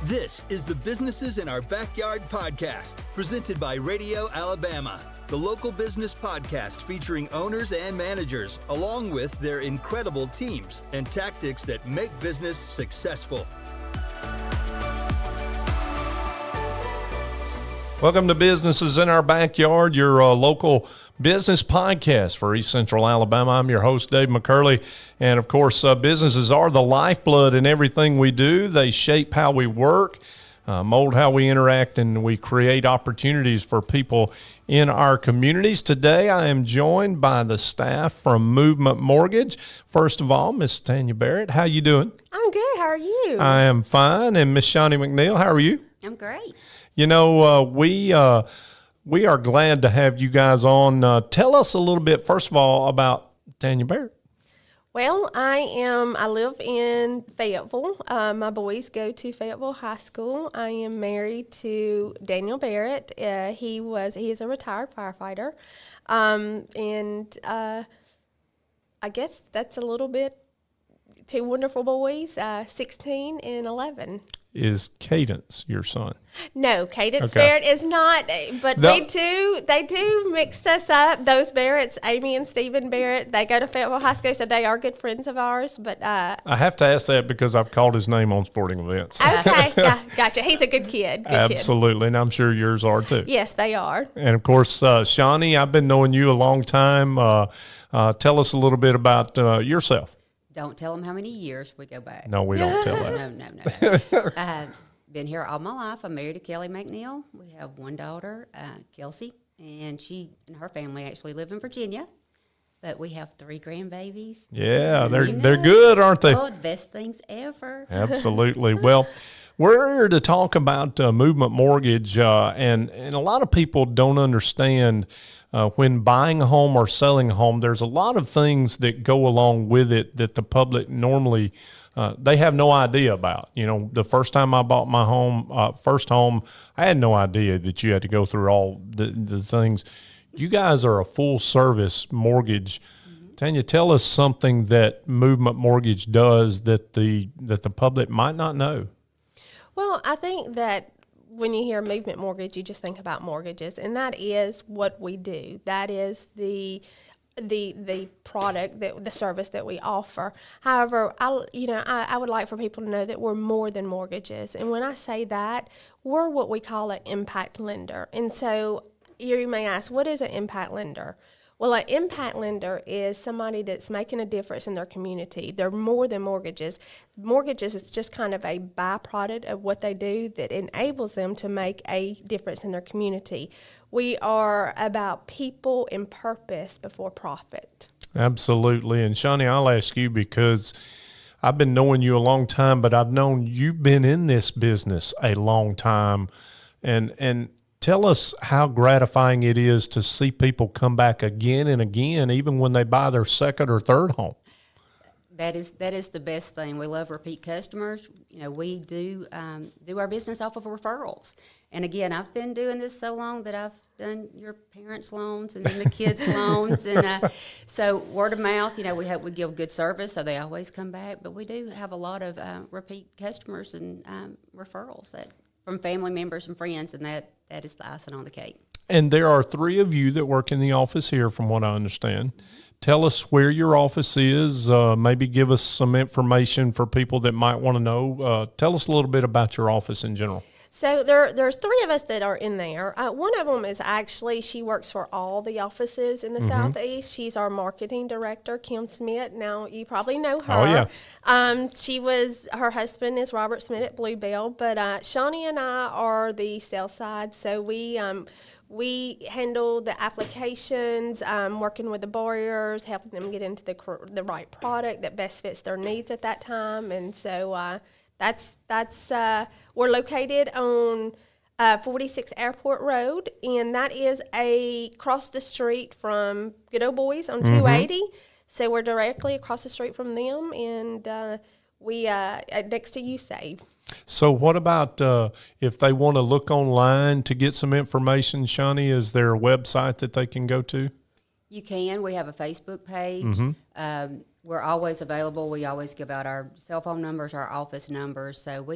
This is the Businesses in Our Backyard podcast, presented by Radio Alabama, the local business podcast featuring owners and managers, along with their incredible teams and tactics that make business successful. Welcome to Businesses in Our Backyard, your local business podcast for East Central Alabama. I'm your host, Dave McCurley. And of course, businesses are the lifeblood in everything we do. They shape how we work, mold how we interact, and we create opportunities for people in our communities. Today, I am joined by the staff from Movement Mortgage. First of all, Miss Tanya Barrett, how you doing? I'm good. How are you? I am fine. And Miss Shawnee McNeil, how are you? I'm great. You know, we are glad to have you guys on. Tell us a little bit, first of all, about Tanya Barrett. Well, I live in Fayetteville. My boys go to Fayetteville High School. I am married to Daniel Barrett. He is a retired firefighter. I guess that's a little bit. Two wonderful boys, 16 and 11. Is Cadence your son? No, Cadence Barrett is not, but they do mix us up. Those Barretts, Amy and Stephen Barrett, they go to Fayetteville High School, so they are good friends of ours. But I have to ask that because I've called his name on sporting events. Okay, gotcha. He's a good kid. Absolutely, and I'm sure yours are too. Yes, they are. And of course, Shawnee, I've been knowing you a long time. Tell us a little bit about yourself. Don't tell them how many years we go back. No, we don't tell that. No. I have been here all my life. I'm married to Kelly McNeil. We have one daughter, Kelsey, and she and her family actually live in Virginia. But we have 3 grandbabies. Yeah, they're good, aren't they? Oh, the best things ever. Absolutely. Well, we're here to talk about Movement Mortgage, and a lot of people don't understand when buying a home or selling a home, there's a lot of things that go along with it that the public normally they have no idea about. You know, the first time I bought my first home, I had no idea that you had to go through all the things. You guys are a full-service mortgage. Mm-hmm. Tanya, tell us something that Movement Mortgage does that the public might not know. Well, I think that when you hear Movement Mortgage, you just think about mortgages, and that is what we do. That is the product, the service that we offer. However, I would like for people to know that we're more than mortgages. And when I say that, we're what we call an impact lender. And so you may ask, what is an impact lender? Well, an impact lender is somebody that's making a difference in their community. They're more than mortgages. Mortgages is just kind of a byproduct of what they do that enables them to make a difference in their community. We are about people and purpose before profit. Absolutely. And Shawnee, I'll ask you because I've been knowing you a long time, but I've known you've been in this business a long time. And tell us how gratifying it is to see people come back again and again, even when they buy their second or third home. That is the best thing. We love repeat customers. You know, we do our business off of referrals. And again, I've been doing this so long that I've done your parents' loans and then the kids' loans, and so word of mouth. You know, we give good service, so they always come back. But we do have a lot of repeat customers and referrals from family members and friends, and that is the icing on the cake. And there are 3 of you that work in the office here, from what I understand. Tell us where your office is. Maybe give us some information for people that might want to know. Tell us a little bit about your office in general. So there's 3 of us that are in there. One of them is actually, she works for all the offices in the Southeast. She's our marketing director, Kim Smith. Now, you probably know her. Oh, yeah. Her husband is Robert Smith at Bluebell, but Shawnee and I are the sales side, so we handle the applications, working with the borrowers, helping them get into the right product that best fits their needs at that time, and so we're located on 46 Airport Road, and that is across the street from Good Old Boys on 280. So we're directly across the street from them, and we next to USAVE. So what about if they want to look online to get some information, Shawnee, is there a website that they can go to? You can. We have a Facebook page. We're always available. We always give out our cell phone numbers, our office numbers. So we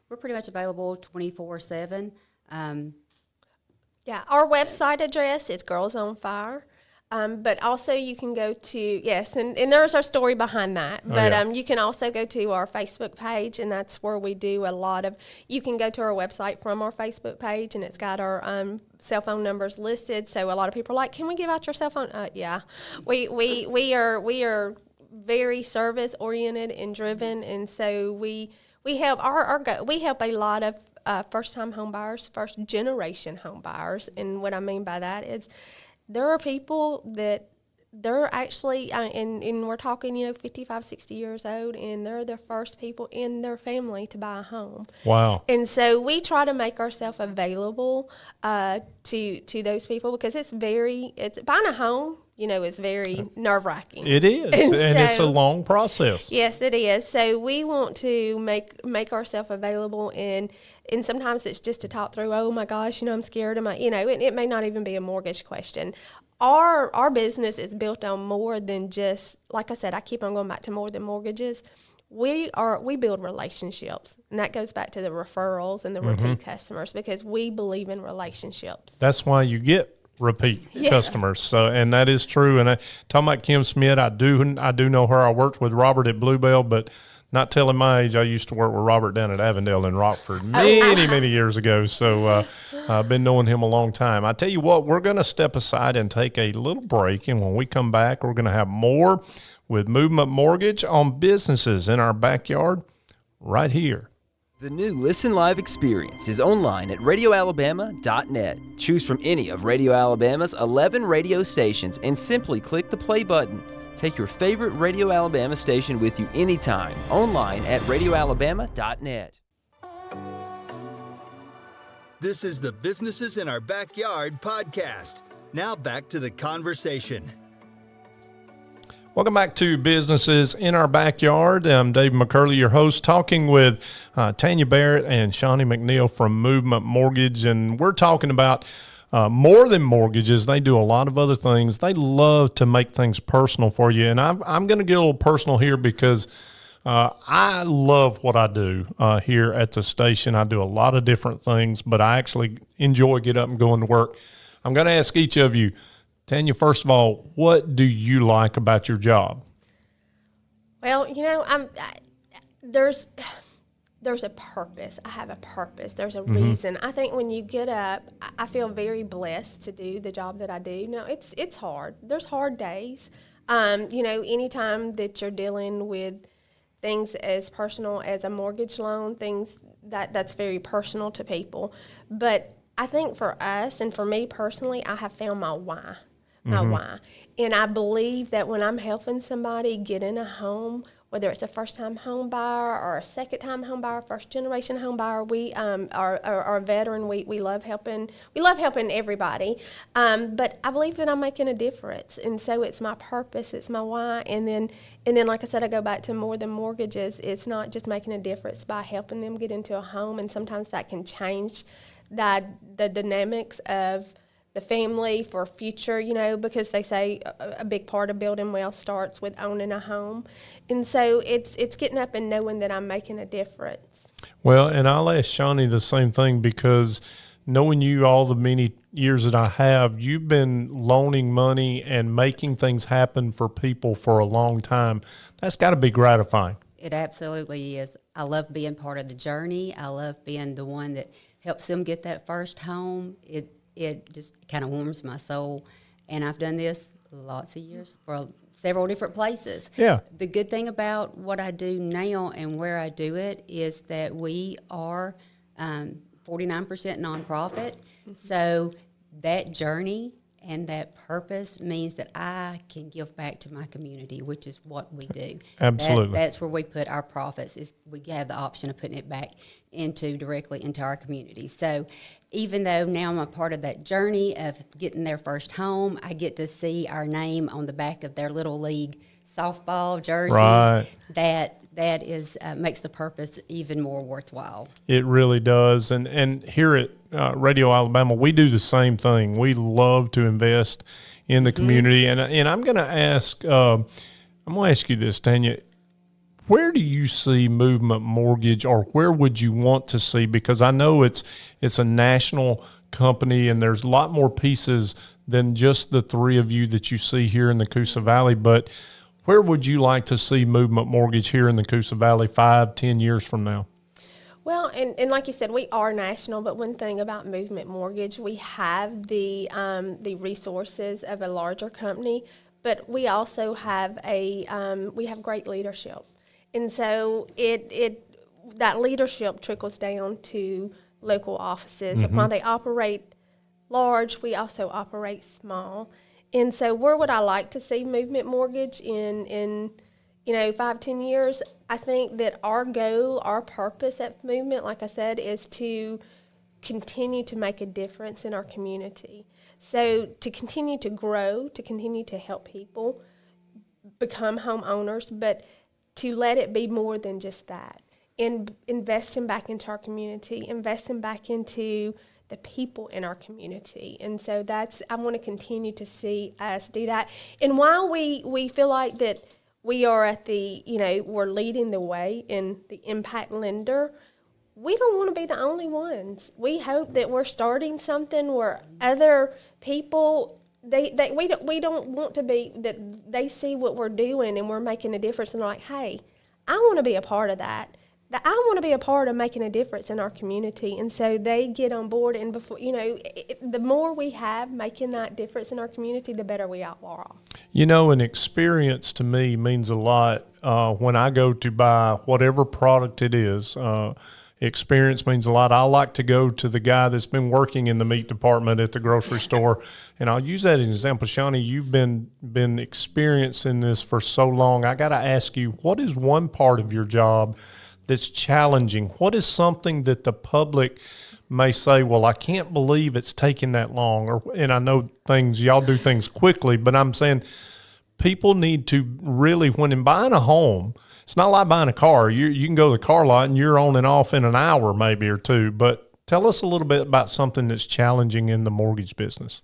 we're pretty much available 24/7. Yeah, our website address is Girls on Fire. But also you can go to, yes, and there's our story behind that. But yeah. You can also go to our Facebook page, and that's where we do a lot of, you can go to our website from our Facebook page, and it's got our cell phone numbers listed. So a lot of people are like, can we give out your cell phone? Yeah. We are very service oriented and driven, and so we help we help a lot of first-time home buyers, first-generation home buyers. And what I mean by that is there are people that they're actually, and we're talking, 55, 60 years old, and they're the first people in their family to buy a home. Wow. And so we try to make ourselves available to those people, because it's buying a home, is very nerve-wracking. It is, and it's a long process. Yes, it is. So we want to make ourselves available, and sometimes it's just to talk through, oh my gosh, I'm scared of my, and it may not even be a mortgage question. Our business is built on more than just, like I said, I keep on going back to more than mortgages. We build relationships, and that goes back to the referrals and the repeat customers, because we believe in relationships. That's why you get repeat customers. So, and that is true. And talking about Kim Smith, I do know her. I worked with Robert at Bluebell, but not telling my age, I used to work with Robert down at Avondale in Rockford many years ago. So I've been knowing him a long time. I tell you what, we're going to step aside and take a little break. And when we come back, we're going to have more with Movement Mortgage on businesses in our backyard right here. The new Listen Live experience is online at radioalabama.net. Choose from any of Radio Alabama's 11 radio stations and simply click the play button. Take your favorite Radio Alabama station with you anytime, online at radioalabama.net. This is the Businesses in Our Backyard podcast. Now back to the conversation. Welcome back to Businesses in Our Backyard. I'm Dave McCurley, your host, talking with Tanya Barrett and Shawnee McNeil from Movement Mortgage, and we're talking about more than mortgages. They do a lot of other things. They love to make things personal for you, and I'm going to get a little personal here because I love what I do here at the station. I do a lot of different things, but I actually enjoy getting up and going to work. I'm going to ask each of you, Tanya, first of all, what do you like about your job? Well, there's a purpose. I have a purpose. There's a reason. I think when you get up, I feel very blessed to do the job that I do. Now, it's hard. There's hard days. Anytime that you're dealing with things as personal as a mortgage loan, things that's very personal to people. But I think for us, and for me personally, I have found my why. Why. And I believe that when I'm helping somebody get in a home, whether it's a first-time home buyer or a second-time home buyer, first-generation home buyer, we are a veteran. We love helping. We love helping everybody. But I believe that I'm making a difference, and so it's my purpose. It's my why. And then, like I said, I go back to more than mortgages. It's not just making a difference by helping them get into a home, and sometimes that can change the dynamics of the family for future, because they say a big part of building wealth starts with owning a home. And so it's getting up and knowing that I'm making a difference. Well, and I'll ask Shawnee the same thing, because knowing you all the many years that I have, you've been loaning money and making things happen for people for a long time. That's got to be gratifying. It absolutely is. I love being part of the journey. I love being the one that helps them get that first home. It just kind of warms my soul. And I've done this lots of years for several different places. Yeah. The good thing about what I do now and where I do it is that we are 49% nonprofit. So that journey and that purpose means that I can give back to my community, which is what we do. Absolutely. That's where we put our profits, is we have the option of putting it back directly into our community. So even though now I'm a part of that journey of getting their first home, I get to see our name on the back of their little league softball jerseys. Right. That is makes the purpose even more worthwhile. It really does. And here at Radio Alabama, we do the same thing. We love to invest in the community. And I'm going to ask you this, Tanya. where do you see Movement Mortgage, or where would you want to see? Because I know it's a national company and there's a lot more pieces than just the three of you that you see here in the Coosa Valley. But where would you like to see Movement Mortgage here in the Coosa Valley 5-10 years from now? Well, and like you said, we are national, but one thing about Movement Mortgage, we have the resources of a larger company, but we also have we have great leadership. And so that leadership trickles down to local offices. Mm-hmm. While they operate large, we also operate small. And so where would I like to see Movement Mortgage in 5-10 years? I think that our goal, our purpose at Movement, like I said, is to continue to make a difference in our community. So to continue to grow, to continue to help people become homeowners, but to let it be more than just that. And investing back into our community, investing back into the people in our community. And so I want to continue to see us do that. And while we feel like that we are at we're leading the way in the impact lender, we don't want to be the only ones. We hope that we're starting something where other people, we don't want to be, that they see what we're doing and we're making a difference and they're like, hey, I want to be a part of that. I want to be a part of making a difference in our community. And so they get on board, and before, the more we have making that difference in our community, the better we are off. An experience to me means a lot when I go to buy whatever product it is. Experience means a lot. I like to go to the guy that's been working in the meat department at the grocery store, and I'll use that as an example. Shawnee, you've been experiencing this for so long. I got to ask you, what is one part of your job that's challenging? What is something that the public may say, well, I can't believe it's taking that long? And I know y'all do things quickly, but I'm saying people need to really, when buying a home, it's not like buying a car. You can go to the car lot and you're on and off in an hour maybe or two. But tell us a little bit about something that's challenging in the mortgage business.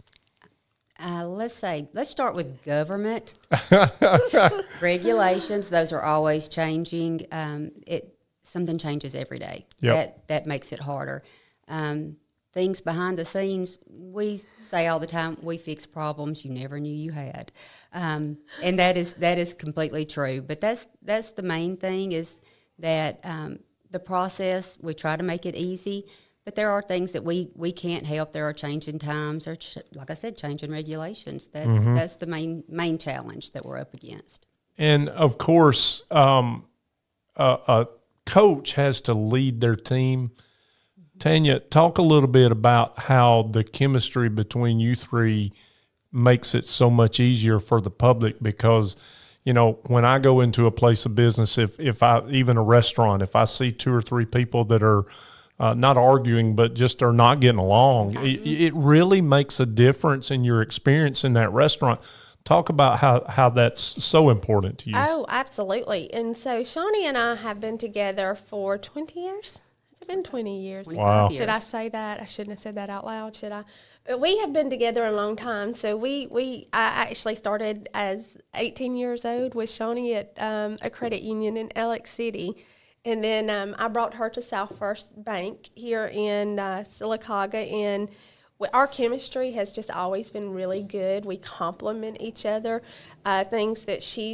Let's start with government. Regulations, those are always changing. Something changes every day. Yep. That makes it harder. Things behind the scenes, we say all the time, we fix problems you never knew you had. And that is completely true. But that's the main thing, is that the process, we try to make it easy, but there are things that we can't help. There are changing times, or like I said, changing regulations. That's the main challenge that we're up against. And of course, a coach has to lead their team. Tanya, talk a little bit about how the chemistry between you three makes it so much easier for the public, because, when I go into a place of business, if I, even a restaurant, if I see 2 or 3 people that are not arguing, but just are not getting along, it really makes a difference in your experience in that restaurant. Talk about how that's so important to you. Oh, absolutely. And so Shawnee and I have been together for 20 years. It's been 20 years. Wow. Should I say that? I shouldn't have said that out loud, should I? But we have been together a long time. So I actually started as 18 years old with Shawnee at a credit union in Alex City. And then I brought her to South First Bank here in Sylacauga, and our chemistry has just always been really good. We complement each other. Things that she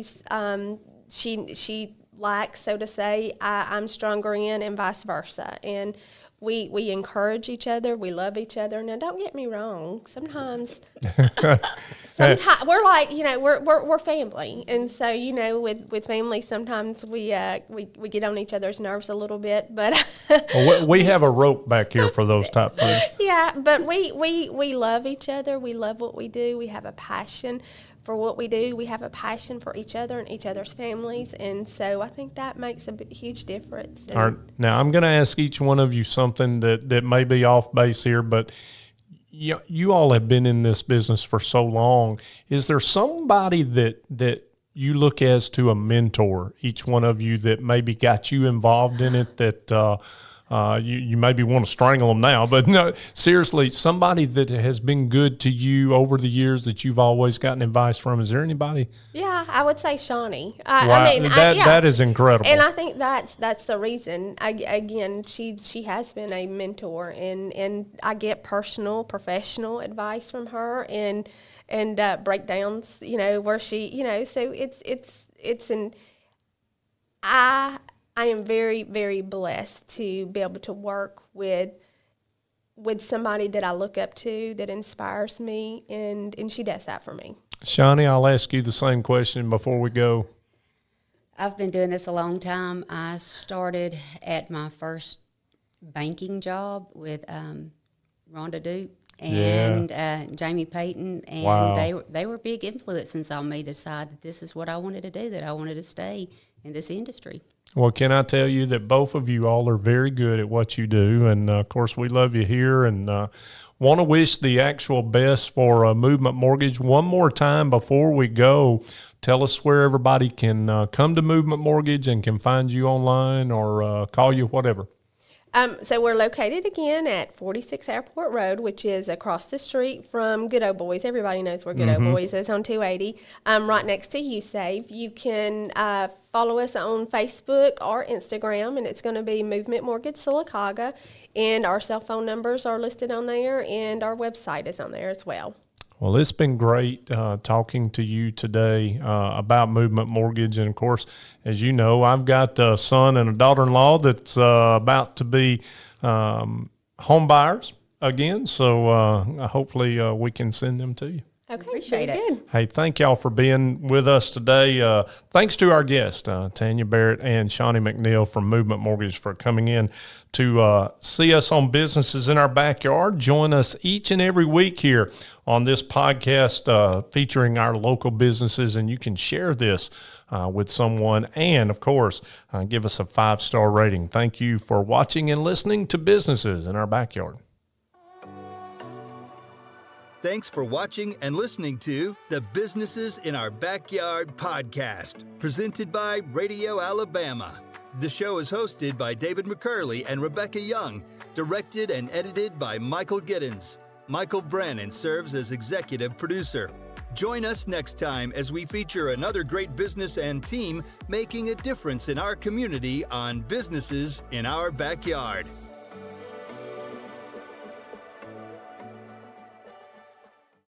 lacks, so to say, I'm stronger in, and vice versa. And we encourage each other. We love each other. Now, don't get me wrong. Sometimes we're like, we're family, and so with family, sometimes we get on each other's nerves a little bit. But well, we have a rope back here for those type things. Yeah, but we love each other. We love what we do. We have a passion for what we do. We have a passion for each other and each other's families, and so I think that makes a huge difference. All right. Now, I'm going to ask each one of you something that may be off base here, but you all have been in this business for so long. Is there somebody that you look as to a mentor, each one of you, that maybe got you involved in it, that you maybe want to strangle them now, but no, seriously, somebody that has been good to you over the years that you've always gotten advice from. Is there anybody? Yeah, I would say Shawnee. Wow, that is incredible. And I think that's the reason. Again, she has been a mentor, and I get personal, professional advice from her, and breakdowns, where she, so it's an, I am very, very blessed to be able to work with somebody that I look up to, that inspires me, and she does that for me. Shawnee, I'll ask you the same question before we go. I've been doing this a long time. I started at my first banking job with Rhonda Duke and Jamie Payton, and wow. they were big influences on me to decide that this is what I wanted to do, that I wanted to stay in this industry. Well, can I tell you that both of you all are very good at what you do, and of course we love you here, and want to wish the actual best for Movement Mortgage. One more time before we go, tell us where everybody can come to Movement Mortgage and can find you online or call you, whatever. So we're located again at 46 Airport Road, which is across the street from Good Old Boys. Everybody knows where Good Old Boys is, on 280, right next to USAVE. You can follow us on Facebook or Instagram, and it's going to be Movement Mortgage Sylacauga, and our cell phone numbers are listed on there, and our website is on there as well. Well, it's been great talking to you today about Movement Mortgage. And, of course, as you know, I've got a son and a daughter-in-law that's about to be home buyers again. So hopefully we can send them to you. Okay, appreciate it. Good. Hey, thank y'all for being with us today. Thanks to our guests, Tanya Barrett and Shawnee McNeil from Movement Mortgage, for coming in to see us on Businesses in Our Backyard. Join us each and every week here on this podcast featuring our local businesses, and you can share this with someone, and, of course, give us a 5-star rating. Thank you for watching and listening to Businesses in Our Backyard. Thanks for watching and listening to the Businesses in Our Backyard podcast, presented by Radio Alabama. The show is hosted by David McCurley and Rebecca Young, directed and edited by Michael Giddens. Michael Brannon serves as executive producer. Join us next time as we feature another great business and team making a difference in our community on Businesses in Our Backyard.